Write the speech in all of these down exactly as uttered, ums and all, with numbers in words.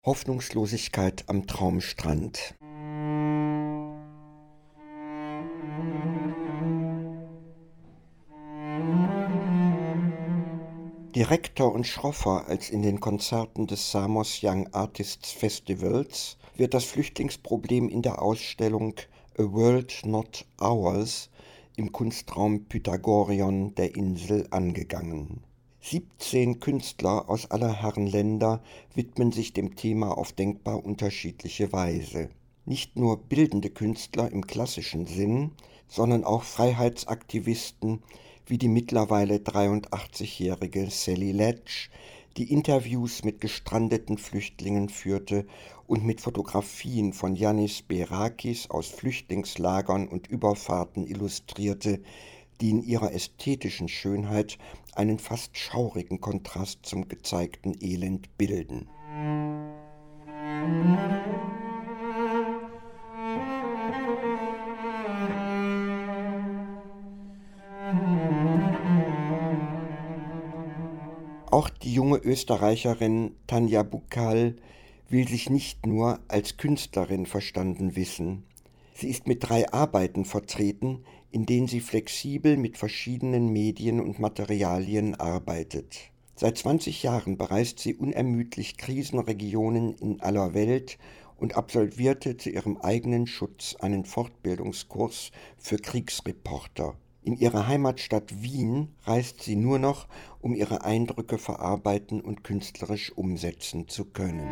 Hoffnungslosigkeit am Traumstrand. Direkter und schroffer als in den Konzerten des Samos Young Artists Festivals wird das Flüchtlingsproblem in der Ausstellung A World Not Ours im Kunstraum Pythagoreon der Insel angegangen. siebzehn Künstler aus aller Herren Länder widmen sich dem Thema auf denkbar unterschiedliche Weise. Nicht nur bildende Künstler im klassischen Sinn, sondern auch Freiheitsaktivisten wie die mittlerweile dreiundachtzigjährige Sally Ledge, die Interviews mit gestrandeten Flüchtlingen führte und mit Fotografien von Yannis Berakis aus Flüchtlingslagern und Überfahrten illustrierte, die in ihrer ästhetischen Schönheit einen fast schaurigen Kontrast zum gezeigten Elend bilden. Auch die junge Österreicherin Tanja Buccal will sich nicht nur als Künstlerin verstanden wissen. Sie ist mit drei Arbeiten vertreten, in denen sie flexibel mit verschiedenen Medien und Materialien arbeitet. Seit zwanzig Jahren bereist sie unermüdlich Krisenregionen in aller Welt und absolvierte zu ihrem eigenen Schutz einen Fortbildungskurs für Kriegsreporter. In ihrer Heimatstadt Wien reist sie nur noch, um ihre Eindrücke verarbeiten und künstlerisch umsetzen zu können.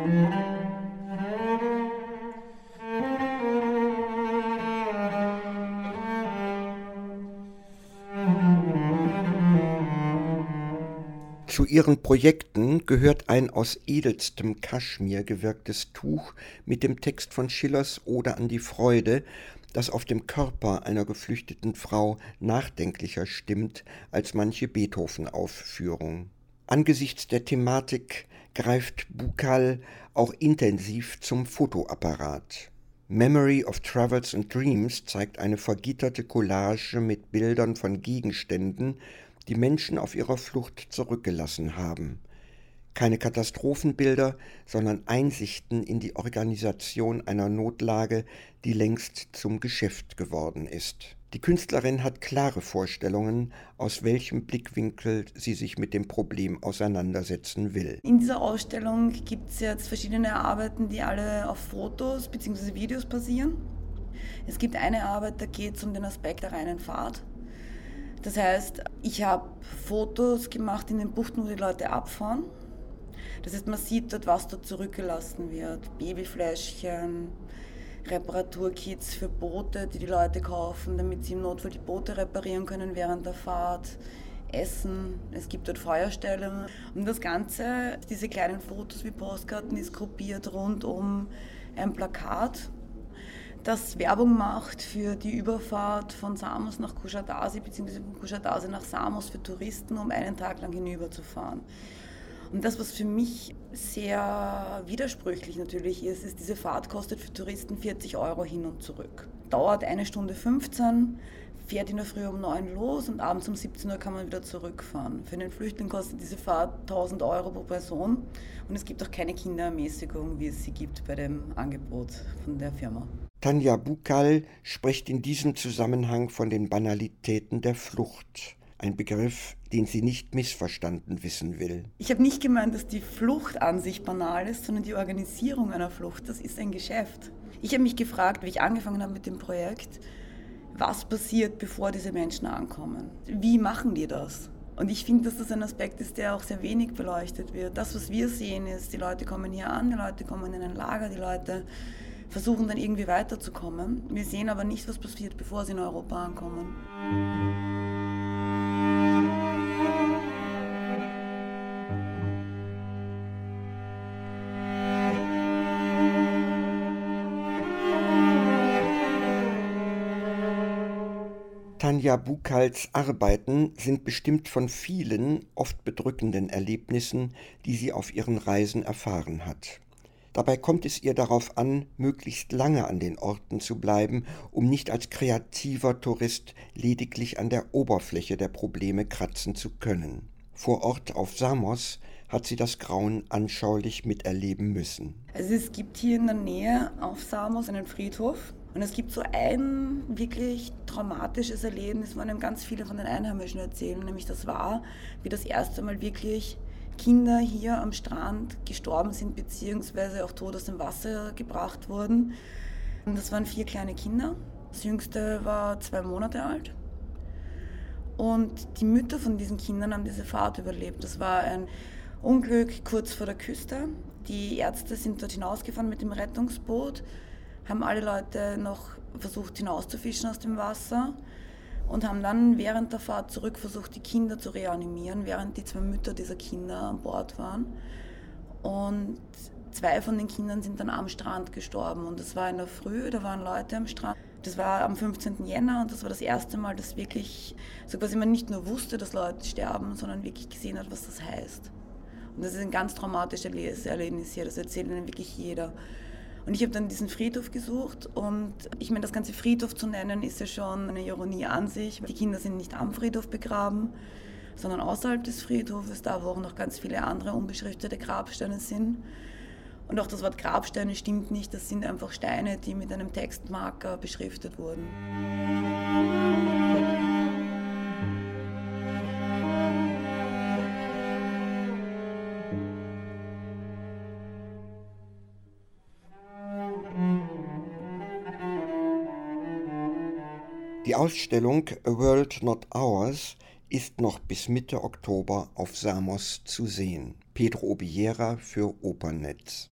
Zu ihren Projekten gehört ein aus edelstem Kaschmir gewirktes Tuch mit dem Text von Schillers Ode an die Freude, das auf dem Körper einer geflüchteten Frau nachdenklicher stimmt als manche Beethoven-Aufführung. Angesichts der Thematik greift Buccal auch intensiv zum Fotoapparat. Memory of Travels and Dreams zeigt eine vergitterte Collage mit Bildern von Gegenständen, die Menschen auf ihrer Flucht zurückgelassen haben. Keine Katastrophenbilder, sondern Einsichten in die Organisation einer Notlage, die längst zum Geschäft geworden ist. Die Künstlerin hat klare Vorstellungen, aus welchem Blickwinkel sie sich mit dem Problem auseinandersetzen will. In dieser Ausstellung gibt es jetzt verschiedene Arbeiten, die alle auf Fotos bzw. Videos basieren. Es gibt eine Arbeit, da geht es um den Aspekt der reinen Fahrt. Das heißt, ich habe Fotos gemacht in den Buchten, wo die Leute abfahren. Das heißt, man sieht dort, was dort zurückgelassen wird. Babyfläschchen, Reparaturkits für Boote, die die Leute kaufen, damit sie im Notfall die Boote reparieren können während der Fahrt. Essen, es gibt dort Feuerstellen. Und das Ganze, diese kleinen Fotos wie Postkarten, ist gruppiert rund um ein Plakat, das Werbung macht für die Überfahrt von Samos nach Kusadasi bzw. von Kusadasi nach Samos für Touristen, um einen Tag lang hinüberzufahren. Und das, was für mich sehr widersprüchlich natürlich ist, ist, diese Fahrt kostet für Touristen vierzig Euro hin und zurück. Dauert eine Stunde fünfzehn, fährt in der Früh um neun los und abends um siebzehn Uhr kann man wieder zurückfahren. Für den Flüchtling kostet diese Fahrt tausend Euro pro Person und es gibt auch keine Kinderermäßigung, wie es sie gibt bei dem Angebot von der Firma. Tanja Buccal spricht in diesem Zusammenhang von den Banalitäten der Flucht. Ein Begriff, den sie nicht missverstanden wissen will. Ich habe nicht gemeint, dass die Flucht an sich banal ist, sondern die Organisierung einer Flucht, das ist ein Geschäft. Ich habe mich gefragt, wie ich angefangen habe mit dem Projekt, was passiert, bevor diese Menschen ankommen? Wie machen die das? Und ich finde, dass das ein Aspekt ist, der auch sehr wenig beleuchtet wird. Das, was wir sehen, ist, die Leute kommen hier an, die Leute kommen in ein Lager, die Leute versuchen dann irgendwie weiterzukommen. Wir sehen aber nicht, was passiert, bevor sie in Europa ankommen. Tanja Buccals Arbeiten sind bestimmt von vielen, oft bedrückenden Erlebnissen, die sie auf ihren Reisen erfahren hat. Dabei kommt es ihr darauf an, möglichst lange an den Orten zu bleiben, um nicht als kreativer Tourist lediglich an der Oberfläche der Probleme kratzen zu können. Vor Ort auf Samos hat sie das Grauen anschaulich miterleben müssen. Also es gibt hier in der Nähe auf Samos einen Friedhof und es gibt so ein wirklich traumatisches Erlebnis, von dem ganz viele von den Einheimischen erzählen, nämlich das war, wie das erste Mal wirklich Kinder hier am Strand gestorben sind, beziehungsweise auch tot aus dem Wasser gebracht wurden. Und das waren vier kleine Kinder. Das jüngste war zwei Monate alt. Und die Mütter von diesen Kindern haben diese Fahrt überlebt. Das war ein Unglück kurz vor der Küste. Die Ärzte sind dort hinausgefahren mit dem Rettungsboot, haben alle Leute noch versucht hinauszufischen aus dem Wasser und haben dann während der Fahrt zurück versucht, die Kinder zu reanimieren, während die zwei Mütter dieser Kinder an Bord waren. Und zwei von den Kindern sind dann am Strand gestorben. Und das war in der Früh, da waren Leute am Strand. Das war am fünfzehnten Jänner und das war das erste Mal, dass wirklich, so quasi man nicht nur wusste, dass Leute sterben, sondern wirklich gesehen hat, was das heißt. Und das ist ein ganz traumatisches Erlebnis hier, das erzählt ihnen wirklich jeder. Und ich habe dann diesen Friedhof gesucht und ich meine, das ganze Friedhof zu nennen, ist ja schon eine Ironie an sich. Die Kinder sind nicht am Friedhof begraben, sondern außerhalb des Friedhofes, da wo auch noch ganz viele andere unbeschriftete Grabsteine sind. Und auch das Wort Grabsteine stimmt nicht, das sind einfach Steine, die mit einem Textmarker beschriftet wurden. Die Ausstellung A World Not Ours ist noch bis Mitte Oktober auf Samos zu sehen. Pedro Obiera für Opernnetz.